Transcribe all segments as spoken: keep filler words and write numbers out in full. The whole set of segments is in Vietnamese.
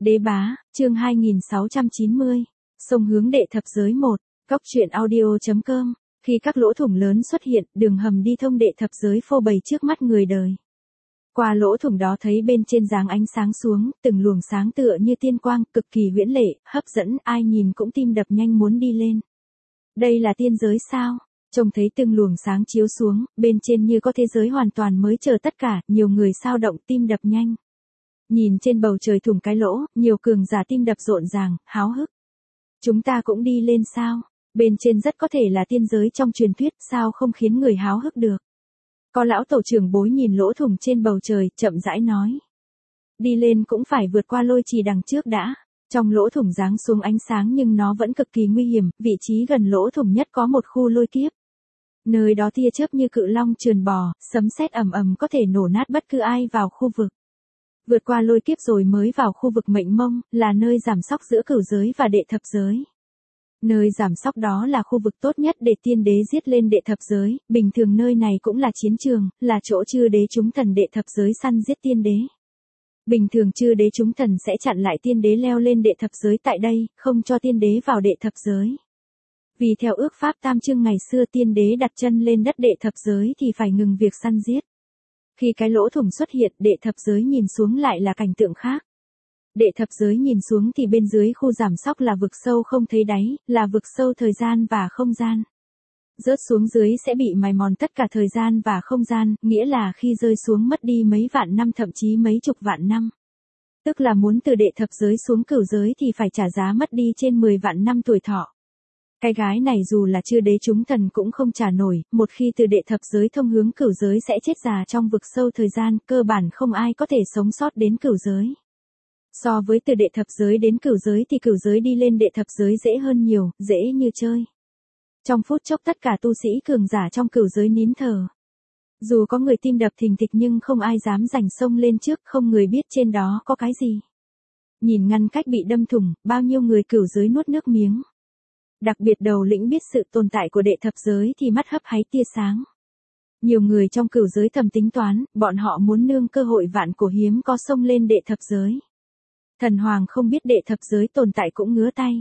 Đế bá, chương hai nghìn sáu trăm chín mươi. Sông hướng đệ thập giới một. Cóc truyện audio.com. Khi các lỗ thủng lớn xuất hiện, đường hầm đi thông đệ thập giới phô bày trước mắt người đời. Qua lỗ thủng đó thấy bên trên giáng ánh sáng xuống, từng luồng sáng tựa như tiên quang, cực kỳ huyễn lệ, hấp dẫn, ai nhìn cũng tim đập nhanh muốn đi lên. Đây là tiên giới sao? Trông thấy từng luồng sáng chiếu xuống, bên trên như có thế giới hoàn toàn mới chờ tất cả, nhiều người sao động tim đập nhanh. Nhìn trên bầu trời thủng cái lỗ, nhiều cường giả tim đập rộn ràng, háo hức. Chúng ta cũng đi lên sao? Bên trên rất có thể là tiên giới trong truyền thuyết, sao không khiến người háo hức được? Có lão tổ trưởng bối nhìn lỗ thủng trên bầu trời, chậm rãi nói. Đi lên cũng phải vượt qua lôi trì đằng trước đã. Trong lỗ thủng giáng xuống ánh sáng nhưng nó vẫn cực kỳ nguy hiểm, vị trí gần lỗ thủng nhất có một khu lôi kiếp. Nơi đó tia chớp như cự long trườn bò, sấm sét ầm ầm có thể nổ nát bất cứ ai vào khu vực. Vượt qua lôi kiếp rồi mới vào khu vực mệnh mông, là nơi giảm sóc giữa cửu giới và đệ thập giới. Nơi giảm sóc đó là khu vực tốt nhất để tiên đế giết lên đệ thập giới, bình thường nơi này cũng là chiến trường, là chỗ chư đế chúng thần đệ thập giới săn giết tiên đế. Bình thường chư đế chúng thần sẽ chặn lại tiên đế leo lên đệ thập giới tại đây, không cho tiên đế vào đệ thập giới. Vì theo ước pháp tam chương ngày xưa tiên đế đặt chân lên đất đệ thập giới thì phải ngừng việc săn giết. Khi cái lỗ thủng xuất hiện, đệ thập giới nhìn xuống lại là cảnh tượng khác. Đệ thập giới nhìn xuống thì bên dưới khu giảm sóc là vực sâu không thấy đáy, là vực sâu thời gian và không gian. Rớt xuống dưới sẽ bị mài mòn tất cả thời gian và không gian, nghĩa là khi rơi xuống mất đi mấy vạn năm thậm chí mấy chục vạn năm. Tức là muốn từ đệ thập giới xuống cửu giới thì phải trả giá mất đi trên mười vạn năm tuổi thọ. Cái gái này dù là chư đế chúng thần cũng không trả nổi, một khi từ đệ thập giới thông hướng cửu giới sẽ chết già trong vực sâu thời gian, cơ bản không ai có thể sống sót đến cửu giới. So với từ đệ thập giới đến cửu giới thì cửu giới đi lên đệ thập giới dễ hơn nhiều, dễ như chơi. Trong phút chốc tất cả tu sĩ cường giả trong cửu giới nín thở. Dù có người tim đập thình thịch nhưng không ai dám giành sông lên trước, không người biết trên đó có cái gì. Nhìn ngăn cách bị đâm thủng, bao nhiêu người cửu giới nuốt nước miếng. Đặc biệt đầu lĩnh biết sự tồn tại của đệ thập giới thì mắt hấp háy tia sáng. Nhiều người trong cửu giới thầm tính toán, bọn họ muốn nương cơ hội vạn cổ hiếm có sông lên đệ thập giới. Thần hoàng không biết đệ thập giới tồn tại cũng ngứa tay.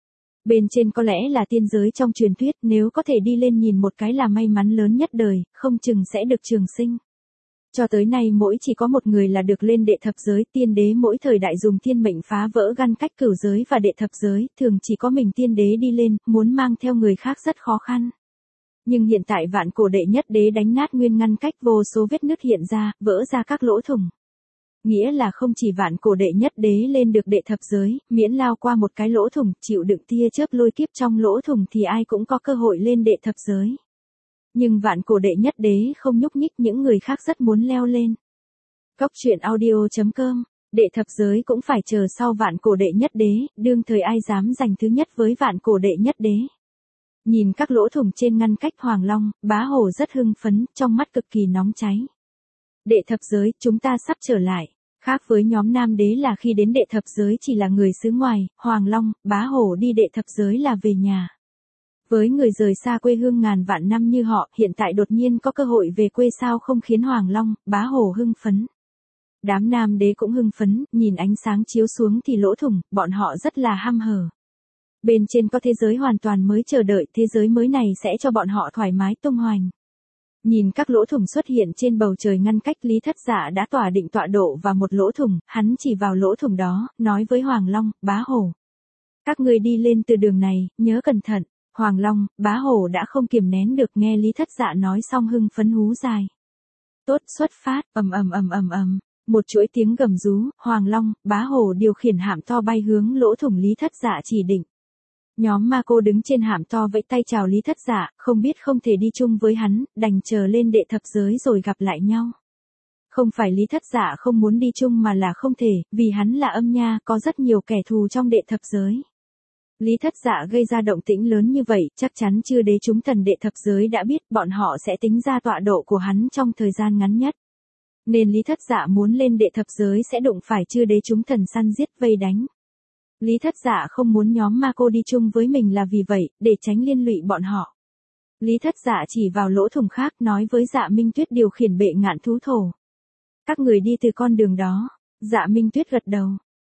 Bên trên có lẽ là tiên giới trong truyền thuyết, nếu có thể đi lên nhìn một cái là may mắn lớn nhất đời, không chừng sẽ được trường sinh. Cho tới nay mỗi chỉ có một người là được lên đệ thập giới, tiên đế mỗi thời đại dùng thiên mệnh phá vỡ ngăn cách cửu giới và đệ thập giới, thường chỉ có mình tiên đế đi lên, muốn mang theo người khác rất khó khăn. Nhưng hiện tại vạn cổ đệ nhất đế đánh nát nguyên ngăn cách, vô số vết nứt hiện ra, vỡ ra các lỗ thủng. Nghĩa là không chỉ vạn cổ đệ nhất đế lên được đệ thập giới, miễn lao qua một cái lỗ thủng, chịu đựng tia chớp lôi kiếp trong lỗ thủng thì ai cũng có cơ hội lên đệ thập giới. Nhưng vạn cổ đệ nhất đế không nhúc nhích, những người khác rất muốn leo lên. Cóc truyện audio.com. Đệ thập giới cũng phải chờ sau vạn cổ đệ nhất đế, đương thời ai dám giành thứ nhất với vạn cổ đệ nhất đế. Nhìn các lỗ thủng trên ngăn cách, Hoàng Long, Bá Hổ rất hưng phấn, trong mắt cực kỳ nóng cháy. Đệ thập giới, chúng ta sắp trở lại. Khác với nhóm nam đế là khi đến đệ thập giới chỉ là người xứ ngoài, Hoàng Long, Bá Hổ đi đệ thập giới là về nhà. Với người rời xa quê hương ngàn vạn năm như họ, hiện tại đột nhiên có cơ hội về quê sao không khiến Hoàng Long, Bá Hổ hưng phấn. Đám nam đế cũng hưng phấn, nhìn ánh sáng chiếu xuống thì lỗ thủng, bọn họ rất là hăm hở. Bên trên có thế giới hoàn toàn mới chờ đợi, thế giới mới này sẽ cho bọn họ thoải mái tung hoành. Nhìn các lỗ thủng xuất hiện trên bầu trời ngăn cách, Lý Thất Dạ đã tỏa định tọa độ vào một lỗ thủng, hắn chỉ vào lỗ thủng đó, nói với Hoàng Long, Bá Hổ. Các ngươi đi lên từ đường này, nhớ cẩn thận. Hoàng Long, Bá Hổ đã không kiềm nén được, nghe Lý Thất Dạ nói xong hưng phấn hú dài. Tốt, xuất phát, ầm ầm ầm ầm ầm, một chuỗi tiếng gầm rú, Hoàng Long, Bá Hổ điều khiển hạm to bay hướng lỗ thủng Lý Thất Dạ chỉ định. Nhóm ma cô đứng trên hạm to vẫy tay chào Lý Thất Dạ, không biết không thể đi chung với hắn, đành chờ lên đệ thập giới rồi gặp lại nhau. Không phải Lý Thất Dạ không muốn đi chung mà là không thể, vì hắn là âm nha, có rất nhiều kẻ thù trong đệ thập giới. Lý Thất Dạ gây ra động tĩnh lớn như vậy, chắc chắn chư đế chúng thần đệ thập giới đã biết, bọn họ sẽ tính ra tọa độ của hắn trong thời gian ngắn nhất. Nên Lý Thất Dạ muốn lên đệ thập giới sẽ đụng phải chư đế chúng thần săn giết vây đánh. Lý Thất Dạ không muốn nhóm ma cô đi chung với mình là vì vậy, để tránh liên lụy bọn họ. Lý Thất Dạ chỉ vào lỗ thủng khác, nói với Dạ Minh Tuyết điều khiển bệ ngạn thú thổ. Các người đi từ con đường đó. Dạ Minh Tuyết gật đầu.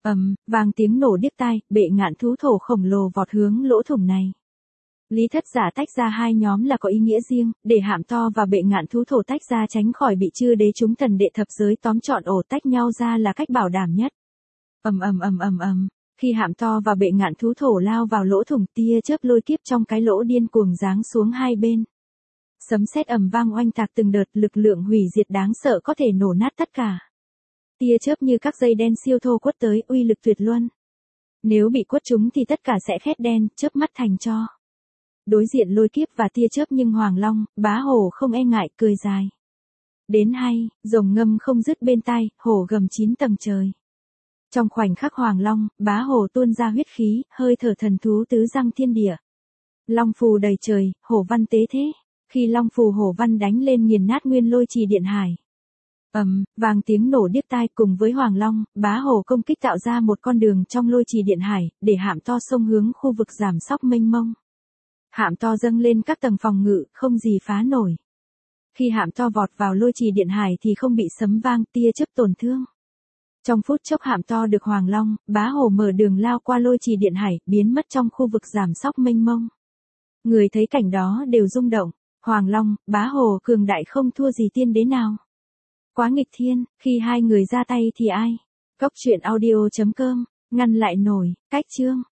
Ầm, vang tiếng nổ điếc tai, bệ ngạn thú thổ khổng lồ vọt hướng lỗ thủng này. Lý Thất Giả tách ra hai nhóm là có ý nghĩa riêng, để Hạm To và bệ ngạn thú thổ tách ra tránh khỏi bị chư đế chúng thần đệ thập giới tóm trọn ổ, tách nhau ra là cách bảo đảm nhất. Ầm ầm ầm ầm ầm, khi Hạm To và bệ ngạn thú thổ lao vào lỗ thủng, tia chớp lôi kiếp trong cái lỗ điên cuồng giáng xuống hai bên. Sấm sét ầm vang oanh tạc từng đợt, lực lượng hủy diệt đáng sợ có thể nổ nát tất cả. Tia chớp như các dây đen siêu thô quất tới, uy lực tuyệt luân. Nếu bị quất trúng thì tất cả sẽ khét đen, chớp mắt thành tro. Đối diện lôi kiếp và tia chớp nhưng Hoàng Long, Bá Hổ không e ngại, cười dài. Đến hay, rồng ngâm không dứt bên tai, hổ gầm chín tầng trời. Trong khoảnh khắc Hoàng Long, Bá Hổ tuôn ra huyết khí, hơi thở thần thú tứ răng thiên địa. Long phù đầy trời, hổ văn tế thế. Khi long phù hổ văn đánh lên nghiền nát nguyên lôi trì điện hải. Ầm, vang tiếng nổ điếc tai, cùng với Hoàng Long, Bá Hổ công kích tạo ra một con đường trong lôi trì điện hải, để Hạm To xông hướng khu vực giảm sóc mênh mông. Hạm To dâng lên các tầng phòng ngự, không gì phá nổi. Khi Hạm To vọt vào lôi trì điện hải thì không bị sấm vang, tia chớp tổn thương. Trong phút chốc Hạm To được Hoàng Long, Bá Hổ mở đường lao qua lôi trì điện hải, biến mất trong khu vực giảm sóc mênh mông. Người thấy cảnh đó đều rung động. Hoàng Long, Bá Hổ cường đại không thua gì tiên đế nào. Quá nghịch thiên, khi hai người ra tay thì ai? Cốc truyện audio chấm com, ngăn lại nổi, cách chương.